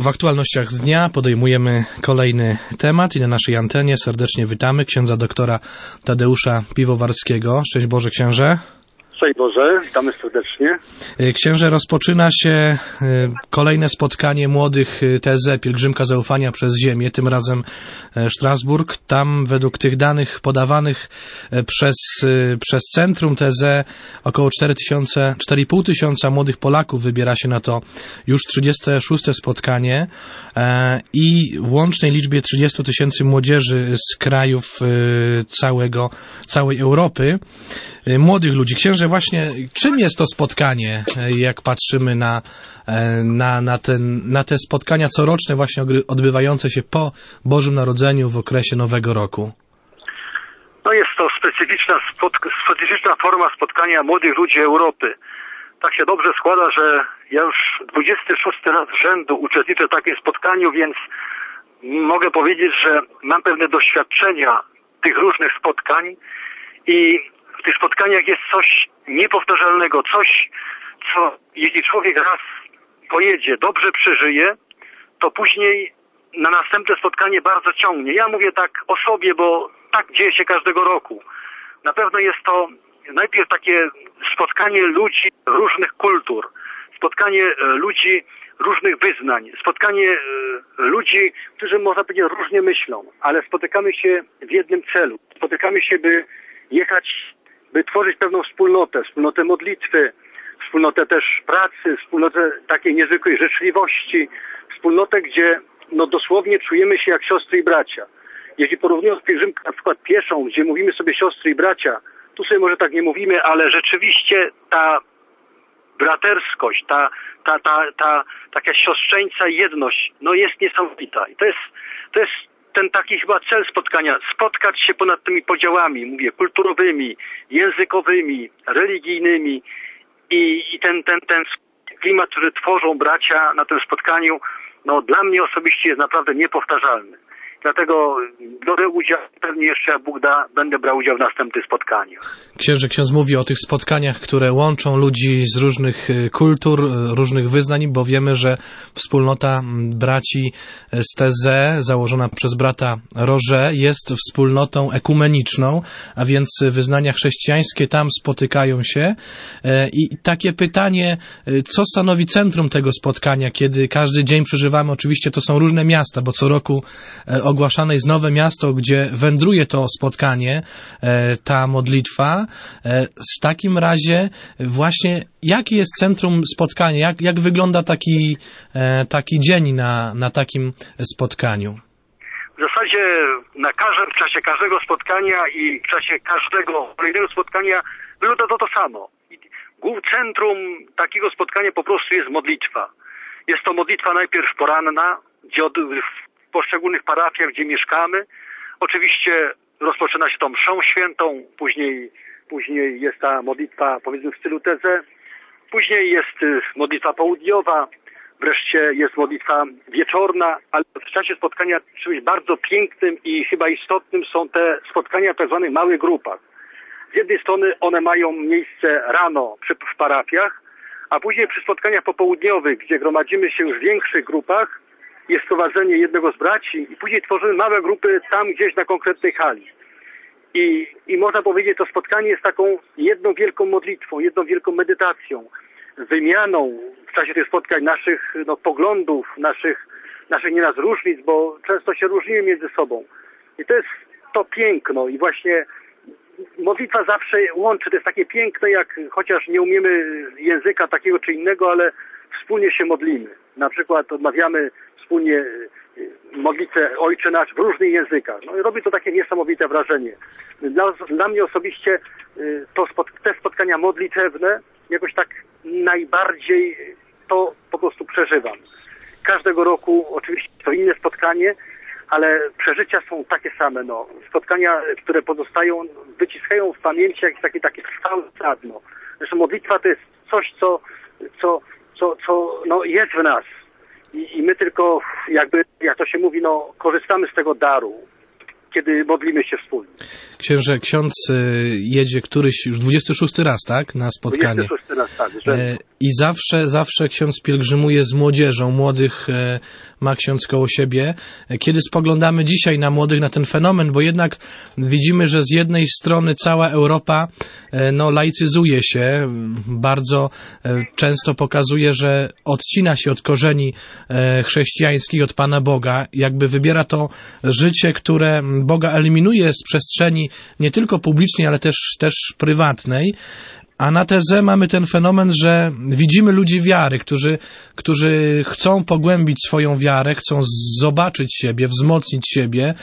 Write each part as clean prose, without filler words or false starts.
W aktualnościach dnia podejmujemy kolejny temat i na naszej antenie serdecznie witamy księdza doktora Tadeusza Piwowarskiego. Szczęść Boże, księże. Szczęść Boże, witamy serdecznie. Księże, rozpoczyna się kolejne spotkanie młodych TZ, Pielgrzymka Zaufania przez Ziemię, tym razem Strasburg. Tam według tych danych podawanych przez Centrum TZ około 4,5 tysiąca młodych Polaków wybiera się na to już 36. spotkanie i w łącznej liczbie 30 tysięcy młodzieży z krajów całej Europy. Młodych ludzi. Księże, właśnie czym jest to spotkanie, jak patrzymy na te spotkania coroczne właśnie odbywające się po Bożym Narodzeniu w okresie Nowego Roku? No jest to specyficzna forma spotkania młodych ludzi Europy. Tak się dobrze składa, że ja już 26 raz z rzędu uczestniczę w takim spotkaniu, więc mogę powiedzieć, że mam pewne doświadczenia tych różnych spotkań i w tych spotkaniach jest coś niepowtarzalnego, coś, co jeśli człowiek raz pojedzie, dobrze przeżyje, to później na następne spotkanie bardzo ciągnie. Ja mówię tak o sobie, bo tak dzieje się każdego roku. Na pewno jest to najpierw takie spotkanie ludzi różnych kultur, spotkanie ludzi różnych wyznań, spotkanie ludzi, którzy można powiedzieć różnie myślą, ale spotykamy się w jednym celu. Spotykamy się, by jechać, by tworzyć pewną wspólnotę modlitwy, wspólnotę też pracy, wspólnotę takiej niezwykłej życzliwości, wspólnotę, gdzie dosłownie czujemy się jak siostry i bracia. Jeśli porównując pielgrzymkę na przykład pieszą, gdzie mówimy sobie siostry i bracia, tu sobie może tak nie mówimy, ale rzeczywiście ta braterskość, ta taka siostrzeńca jedność, jest niesamowita. I to jest ten taki chyba cel spotkania, spotkać się ponad tymi podziałami, mówię, kulturowymi, językowymi, religijnymi i ten klimat, który tworzą bracia na tym spotkaniu, dla mnie osobiście jest naprawdę niepowtarzalny. Dlatego biorę udział, pewnie jeszcze jak Bóg da, będę brał udział w następnych spotkaniach. Ksiądz mówi o tych spotkaniach, które łączą ludzi z różnych kultur, różnych wyznań, bo wiemy, że wspólnota braci z TZ, założona przez brata Roże, jest wspólnotą ekumeniczną, a więc wyznania chrześcijańskie tam spotykają się. I takie pytanie, co stanowi centrum tego spotkania, kiedy każdy dzień przeżywamy, oczywiście to są różne miasta, bo co roku ogłaszane jest nowe miasto, gdzie wędruje to spotkanie, ta modlitwa. W takim razie właśnie jakie jest centrum spotkania? Jak wygląda taki dzień na takim spotkaniu? W zasadzie w czasie każdego spotkania i w czasie każdego kolejnego spotkania wygląda to samo. Centrum takiego spotkania po prostu jest modlitwa. Jest to modlitwa najpierw poranna, gdzie w poszczególnych parafiach, gdzie mieszkamy. Oczywiście rozpoczyna się tą mszą świętą, później jest ta modlitwa, powiedzmy, w stylu teze, później jest modlitwa południowa, wreszcie jest modlitwa wieczorna, ale w czasie spotkania czymś bardzo pięknym i chyba istotnym są te spotkania w tak zwanych małych grupach. Z jednej strony one mają miejsce rano w parafiach, a później przy spotkaniach popołudniowych, gdzie gromadzimy się już w większych grupach, jest prowadzenie jednego z braci i później tworzymy małe grupy tam gdzieś na konkretnej hali. I można powiedzieć, to spotkanie jest taką jedną wielką modlitwą, jedną wielką medytacją, wymianą w czasie tych spotkań naszych poglądów, naszych nieraz różnic, bo często się różnimy między sobą. I to jest to piękno i właśnie modlitwa zawsze łączy. To jest takie piękne, jak chociaż nie umiemy języka takiego czy innego, ale wspólnie się modlimy. Na przykład odmawiamy wspólnie modlitwę Ojcze Nasz w różnych językach. I robi to takie niesamowite wrażenie. Dla mnie osobiście te spotkania modlitewne jakoś tak najbardziej to po prostu przeżywam. Każdego roku oczywiście to inne spotkanie, ale przeżycia są takie same. Spotkania, które pozostają, wyciskają w pamięci jakieś takie trwałe sadno. Zresztą modlitwa to jest coś, co jest w nas. I my tylko jakby, jak to się mówi, korzystamy z tego daru, kiedy modlimy się wspólnie. Ksiądz jedzie któryś już 26 raz, tak? Na spotkanie. 26 raz, tak. i zawsze ksiądz pielgrzymuje z młodzieżą, młodych ma ksiądz koło siebie. Kiedy spoglądamy dzisiaj na młodych, na ten fenomen, bo jednak widzimy, że z jednej strony cała Europa laicyzuje się, bardzo często pokazuje, że odcina się od korzeni chrześcijańskich, od Pana Boga, jakby wybiera to życie, które Boga eliminuje z przestrzeni nie tylko publicznej, ale też prywatnej. A na tezę mamy ten fenomen, że widzimy ludzi wiary, którzy chcą pogłębić swoją wiarę, chcą zobaczyć siebie, wzmocnić siebie.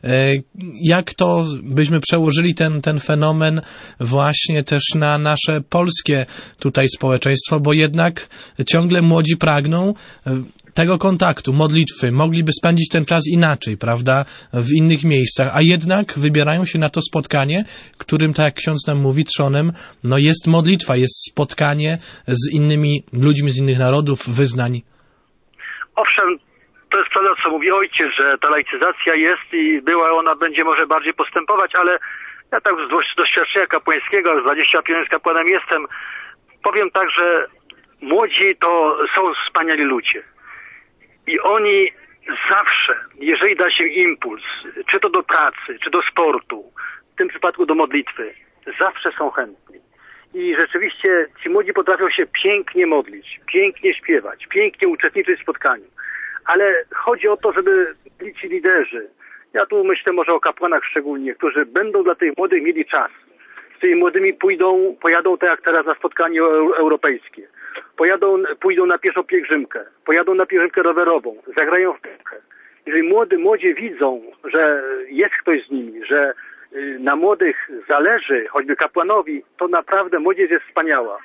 Jak to byśmy przełożyli ten fenomen właśnie też na nasze polskie tutaj społeczeństwo, bo jednak ciągle młodzi pragną tego kontaktu, modlitwy, mogliby spędzić ten czas inaczej, prawda, w innych miejscach, a jednak wybierają się na to spotkanie, którym, tak jak ksiądz nam mówi, trzonem, jest modlitwa, jest spotkanie z innymi ludźmi z innych narodów, wyznań. Owszem, to jest prawda, co mówi ojciec, że ta laicyzacja jest i ona będzie może bardziej postępować, ale ja tak z doświadczenia kapłańskiego, już 25 lat kapłanem jestem, powiem tak, że młodzi to są wspaniali ludzie. I oni zawsze, jeżeli da się impuls, czy to do pracy, czy do sportu, w tym przypadku do modlitwy, zawsze są chętni. I rzeczywiście ci młodzi potrafią się pięknie modlić, pięknie śpiewać, pięknie uczestniczyć w spotkaniu. Ale chodzi o to, żeby byli ci liderzy. Ja tu myślę może o kapłanach szczególnie, którzy będą dla tych młodych mieli czas. Z tymi młodymi pojadą tak jak teraz na spotkanie europejskie. Pójdą na pieszą pielgrzymkę, pojadą na pielgrzymkę rowerową, zagrają w piłkę. Jeżeli młodzi widzą, że jest ktoś z nimi, że na młodych zależy, choćby kapłanowi, to naprawdę młodzież jest wspaniała.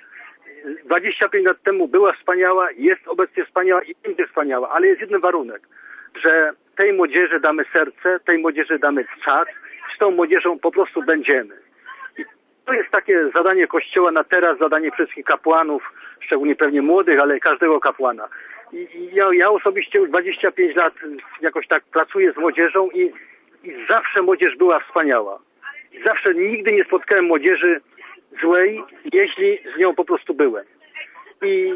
25 lat temu była wspaniała, jest obecnie wspaniała i będzie wspaniała, ale jest jeden warunek, że tej młodzieży damy serce, tej młodzieży damy czas, z tą młodzieżą po prostu będziemy. I to jest takie zadanie Kościoła na teraz, zadanie wszystkich kapłanów, szczególnie pewnie młodych, ale każdego kapłana. I ja osobiście już 25 lat jakoś tak pracuję z młodzieżą i zawsze młodzież była wspaniała. Zawsze nigdy nie spotkałem młodzieży złej, jeśli z nią po prostu byłem. I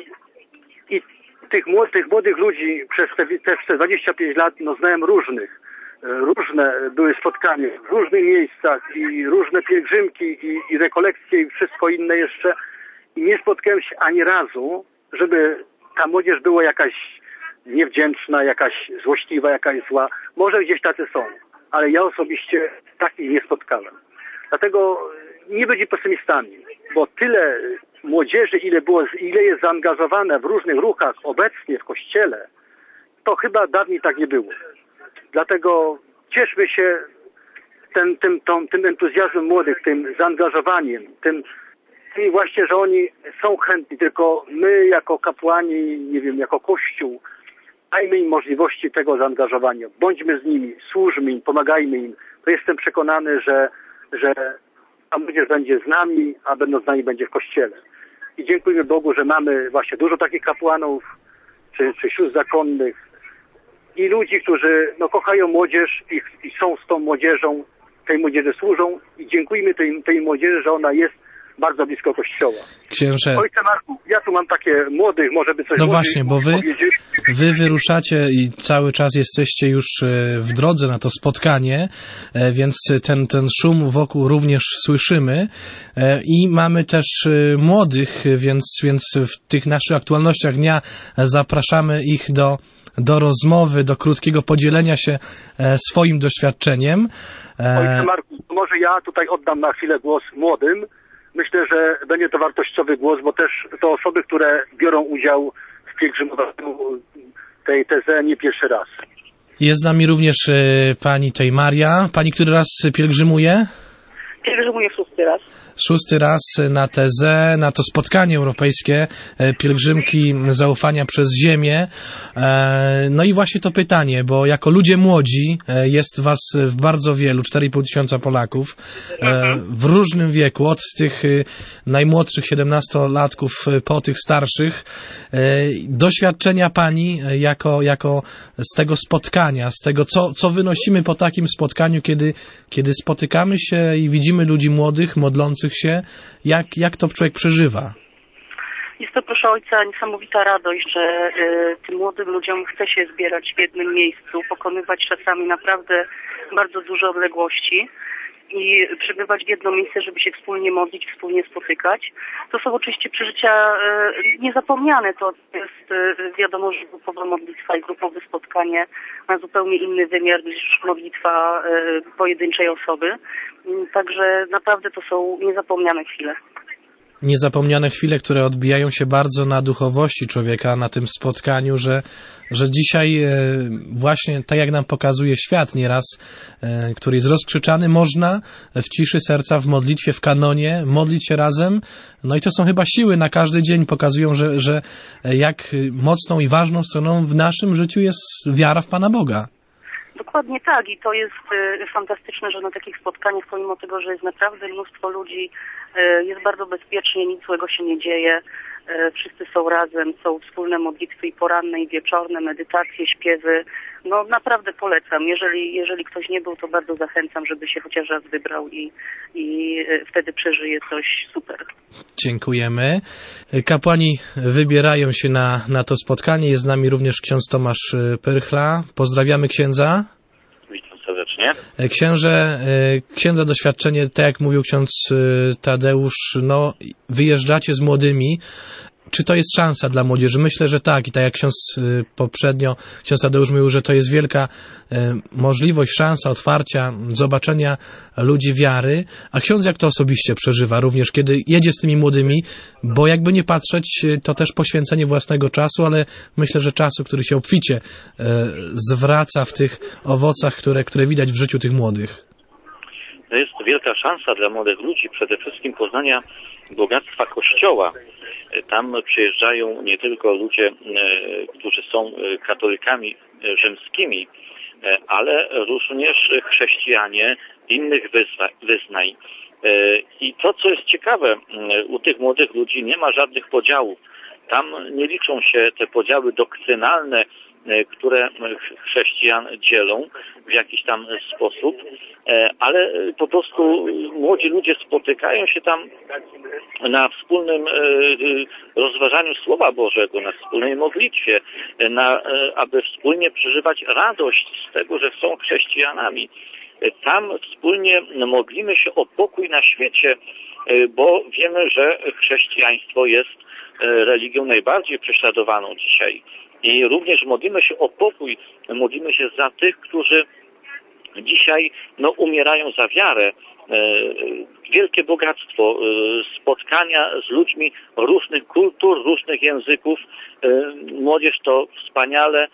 tych młodych ludzi przez te 25 lat znałem różnych. Różne były spotkania w różnych miejscach i różne pielgrzymki i rekolekcje i wszystko inne jeszcze. I nie spotkałem się ani razu, żeby ta młodzież była jakaś niewdzięczna, jakaś złośliwa, jakaś zła. Może gdzieś tacy są, ale ja osobiście takich nie spotkałem. Dlatego nie być pesymistami, bo tyle młodzieży, ile jest zaangażowane w różnych ruchach obecnie w Kościele, to chyba dawniej tak nie było. Dlatego cieszmy się tym entuzjazmem młodych, tym zaangażowaniem, tym właśnie, że oni są chętni, tylko my jako kapłani, nie wiem, jako Kościół, dajmy im możliwości tego zaangażowania. Bądźmy z nimi, służmy im, pomagajmy im. To jestem przekonany, że ta młodzież będzie z nami, a będąc z nami będzie w Kościele. I dziękujemy Bogu, że mamy właśnie dużo takich kapłanów, czy sióstr zakonnych i ludzi, którzy kochają młodzież i są z tą młodzieżą, tej młodzieży służą i dziękujmy tej młodzieży, że ona jest bardzo blisko Kościoła. Księże. Ojcze Marku, ja tu mam takie młodych, może by coś właśnie, bo wy wyruszacie i cały czas jesteście już w drodze na to spotkanie, więc ten szum wokół również słyszymy i mamy też młodych, więc w tych naszych aktualnościach dnia zapraszamy ich do rozmowy, do krótkiego podzielenia się swoim doświadczeniem. Ojcze Marku, może ja tutaj oddam na chwilę głos młodym. Myślę, że będzie to wartościowy głos, bo też to osoby, które biorą udział w pielgrzymowaniu tej teze nie pierwszy raz. Jest z nami również pani Maria. Pani który raz pielgrzymuje? Pielgrzymuję 6. raz. 6. raz na tezę, na to spotkanie europejskie, pielgrzymki zaufania przez ziemię. No i właśnie to pytanie, bo jako ludzie młodzi jest was bardzo wielu, 4,5 tysiąca Polaków, w różnym wieku, od tych najmłodszych 17-latków po tych starszych. Doświadczenia pani jako z tego spotkania, z tego, co wynosimy po takim spotkaniu, kiedy spotykamy się i widzimy ludzi młodych, modlących się, jak to człowiek przeżywa? Jest to, proszę ojca, niesamowita radość, że tym młodym ludziom chce się zbierać w jednym miejscu, pokonywać czasami naprawdę bardzo duże odległości i przybywać w jedno miejsce, żeby się wspólnie modlić, wspólnie spotykać. To są oczywiście przeżycia niezapomniane. To jest wiadomo, że grupowa modlitwa i grupowe spotkanie ma zupełnie inny wymiar niż modlitwa pojedynczej osoby. Także naprawdę to są niezapomniane chwile. Niezapomniane chwile, które odbijają się bardzo na duchowości człowieka, na tym spotkaniu, że dzisiaj właśnie tak jak nam pokazuje świat nieraz, który jest rozkrzyczany, można w ciszy serca, w modlitwie, w kanonie modlić się razem. No i to są chyba siły na każdy dzień, pokazują, że jak mocną i ważną stroną w naszym życiu jest wiara w Pana Boga. Dokładnie tak i to jest fantastyczne, że na takich spotkaniach, pomimo tego, że jest naprawdę mnóstwo ludzi, jest bardzo bezpiecznie, nic złego się nie dzieje, wszyscy są razem, są wspólne modlitwy i poranne, i wieczorne, medytacje, śpiewy. No naprawdę polecam. Jeżeli ktoś nie był, to bardzo zachęcam, żeby się chociaż raz wybrał i wtedy przeżyje coś super. Dziękujemy. Kapłani wybierają się na to spotkanie. Jest z nami również ksiądz Tomasz Pyrchla. Pozdrawiamy księdza. Witam serdecznie. Księdza doświadczenie, tak jak mówił ksiądz Tadeusz, no wyjeżdżacie z młodymi. Czy to jest szansa dla młodzieży? Myślę, że tak. I tak jak ksiądz Tadeusz mówił, że to jest wielka możliwość, szansa otwarcia, zobaczenia ludzi wiary. A ksiądz jak to osobiście przeżywa również, kiedy jedzie z tymi młodymi? Bo jakby nie patrzeć, to też poświęcenie własnego czasu, ale myślę, że czasu, który się obficie zwraca w tych owocach, które widać w życiu tych młodych. To jest wielka szansa dla młodych ludzi, przede wszystkim poznania bogactwa Kościoła. Tam przyjeżdżają nie tylko ludzie, którzy są katolikami rzymskimi, ale również chrześcijanie innych wyznań. I to, co jest ciekawe, u tych młodych ludzi nie ma żadnych podziałów. Tam nie liczą się te podziały doktrynalne, które chrześcijan dzielą w jakiś tam sposób, ale po prostu młodzi ludzie spotykają się tam na wspólnym rozważaniu Słowa Bożego, na wspólnej modlitwie, aby wspólnie przeżywać radość z tego, że są chrześcijanami. Tam wspólnie modlimy się o pokój na świecie, bo wiemy, że chrześcijaństwo jest religią najbardziej prześladowaną dzisiaj. I również modlimy się o pokój, modlimy się za tych, którzy dzisiaj umierają za wiarę. Wielkie bogactwo, spotkania z ludźmi różnych kultur, różnych języków. Młodzież to wspaniale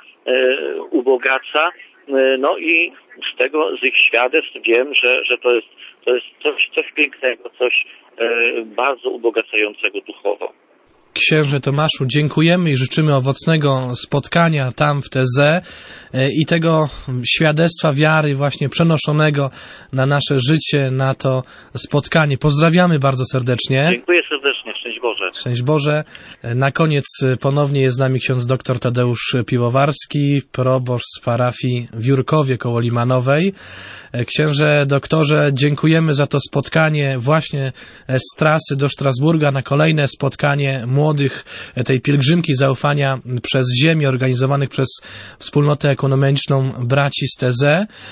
ubogaca. No i z ich świadectw wiem, że to jest coś pięknego, coś bardzo ubogacającego duchowo. Księże Tomaszu, dziękujemy i życzymy owocnego spotkania tam w TZ i tego świadectwa wiary właśnie przenoszonego na nasze życie, na to spotkanie. Pozdrawiamy bardzo serdecznie. Dziękuję serdecznie. Szczęść Boże. Szczęść Boże. Na koniec ponownie jest z nami ksiądz dr Tadeusz Piwowarski, proboszcz z parafii w Jurkowie koło Limanowej. Księże doktorze, dziękujemy za to spotkanie właśnie z trasy do Strasburga na kolejne spotkanie młodych tej pielgrzymki zaufania przez ziemię organizowanych przez wspólnotę ekonomiczną braci z TZ.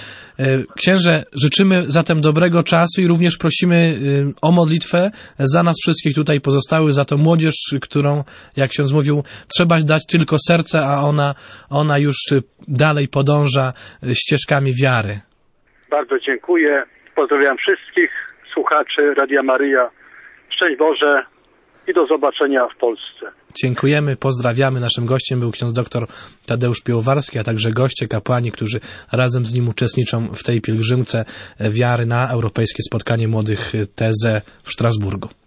Księże, życzymy zatem dobrego czasu i również prosimy o modlitwę za nas wszystkich tutaj pozostałych, za tą młodzież, którą, jak ksiądz mówił, trzeba dać tylko serce, a ona już dalej podąża ścieżkami wiary. Bardzo dziękuję. Pozdrawiam wszystkich słuchaczy Radia Maryja. Szczęść Boże i do zobaczenia w Polsce. Dziękujemy, pozdrawiamy. Naszym gościem był ksiądz dr Tadeusz Piwowarski, a także goście, kapłani, którzy razem z nim uczestniczą w tej pielgrzymce wiary na Europejskie Spotkanie Młodych TZ w Strasburgu.